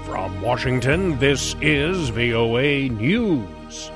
From Washington, this is VOA News.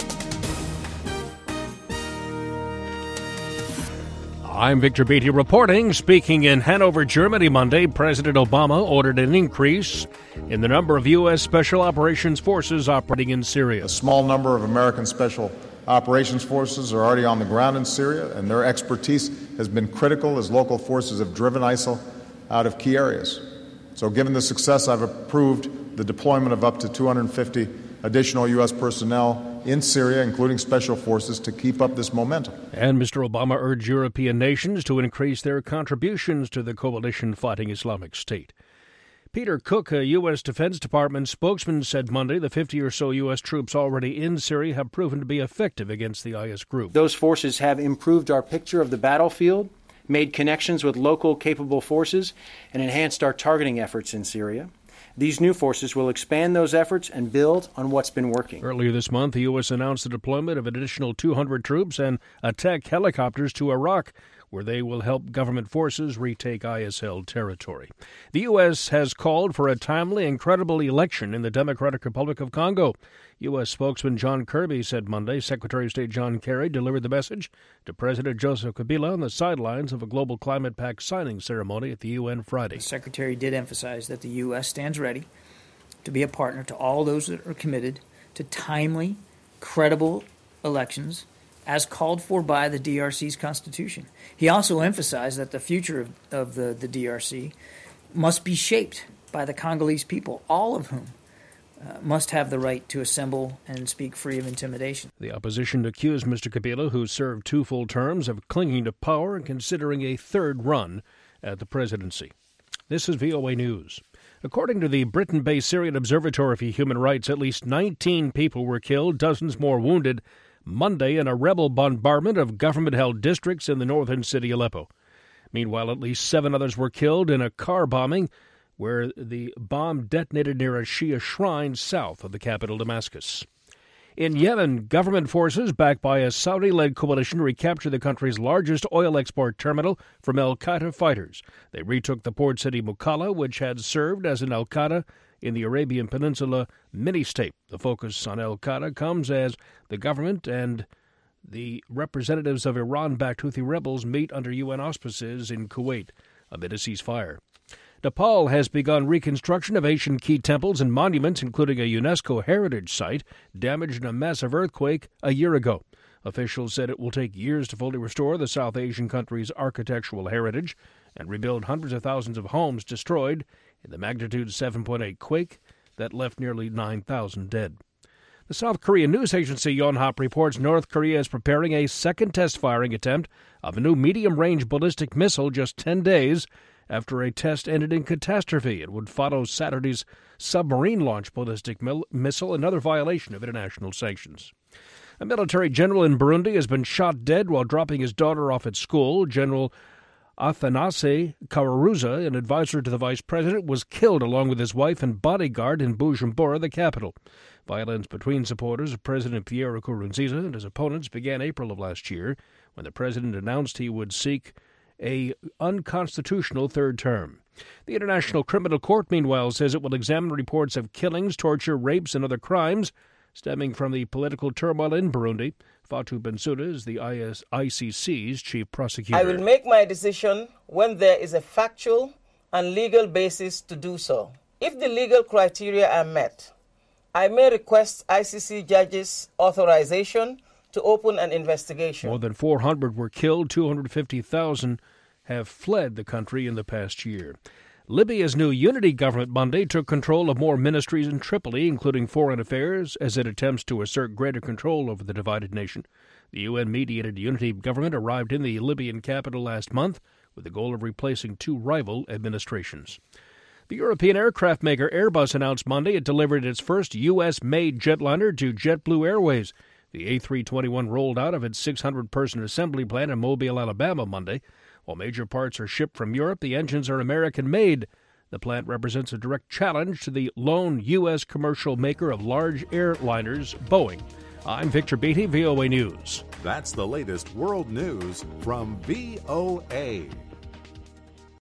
I'm Victor Beatty reporting. Speaking in Hanover, Germany Monday, President Obama ordered an increase in the number of U.S. Special Operations Forces operating in Syria. A small number of American Special Operations Forces are already on the ground in Syria, and their expertise has been critical as local forces have driven ISIL out of key areas. So given the success, I've approved the deployment of up to 250 additional U.S. personnel in Syria, including special forces, to keep up this momentum. And Mr. Obama urged European nations to increase their contributions to the coalition fighting Islamic State. Peter Cook, a U.S. Defense Department spokesman, said Monday the 50 or so U.S. troops already in Syria have proven to be effective against the IS group. Those forces have improved our picture of the battlefield, made connections with local capable forces, and enhanced our targeting efforts in Syria. These new forces will expand those efforts and build on what's been working. Earlier this month, the U.S. announced the deployment of an additional 200 troops and attack helicopters to Iraq, where they will help government forces retake IS-held territory. The U.S. has called for a timely and credible election in the Democratic Republic of Congo. U.S. spokesman John Kirby said Monday Secretary of State John Kerry delivered the message to President Joseph Kabila on the sidelines of a Global Climate Pact signing ceremony at the UN Friday. The Secretary did emphasize that the U.S. stands ready to be a partner to all those that are committed to timely, credible elections as called for by the DRC's Constitution. He also emphasized that the future of the DRC must be shaped by the Congolese people, all of whom must have the right to assemble and speak free of intimidation. The opposition accused Mr. Kabila, who served 2 full terms, of clinging to power and considering a third run at the presidency. This is VOA News. According to the Britain-based Syrian Observatory for Human Rights, at least 19 people were killed, dozens more wounded, Monday in a rebel bombardment of government-held districts in the northern city Aleppo. Meanwhile, at least 7 others were killed in a car bombing where the bomb detonated near a Shia shrine south of the capital, Damascus. In Yemen, government forces backed by a Saudi-led coalition recaptured the country's largest oil export terminal from al-Qaeda fighters. They retook the port city Mukalla, which had served as an al-Qaeda in the Arabian Peninsula mini-state. The focus on al-Qaeda comes as the government and the representatives of Iran-backed Houthi rebels meet under UN auspices in Kuwait amid a ceasefire. Nepal has begun reconstruction of ancient key temples and monuments, including a UNESCO heritage site damaged in a massive earthquake a year ago. Officials said it will take years to fully restore the South Asian country's architectural heritage and rebuild hundreds of thousands of homes destroyed in the magnitude 7.8 quake that left nearly 9,000 dead. The South Korean news agency Yonhap reports North Korea is preparing a second test firing attempt of a new medium-range ballistic missile just 10 days after a test ended in catastrophe. It would follow Saturday's submarine-launched ballistic missile, another violation of international sanctions. A military general in Burundi has been shot dead while dropping his daughter off at school. General Athanase Karuza, an advisor to the vice president, was killed along with his wife and bodyguard in Bujumbura, the capital. Violence between supporters of President Pierre Nkurunziza and his opponents began April of last year when the president announced he would seek a unconstitutional third term. The International Criminal Court, meanwhile, says it will examine reports of killings, torture, rapes, and other crimes stemming from the political turmoil in Burundi. Fatou Bensouda is the ICC's chief prosecutor. I will make my decision when there is a factual and legal basis to do so. If the legal criteria are met, I may request ICC judges' authorization to open an investigation. More than 400 were killed. 250,000 have fled the country in the past year. Libya's new unity government Monday took control of more ministries in Tripoli, including foreign affairs, as it attempts to assert greater control over the divided nation. The UN-mediated unity government arrived in the Libyan capital last month with the goal of replacing 2 rival administrations. The European aircraft maker Airbus announced Monday it delivered its first U.S.-made jetliner to JetBlue Airways. The A321 rolled out of its 600-person assembly plant in Mobile, Alabama, Monday. While major parts are shipped from Europe, the engines are American-made. The plant represents a direct challenge to the lone U.S. commercial maker of large airliners, Boeing. I'm Victor Beatty, VOA News. That's the latest world news from VOA.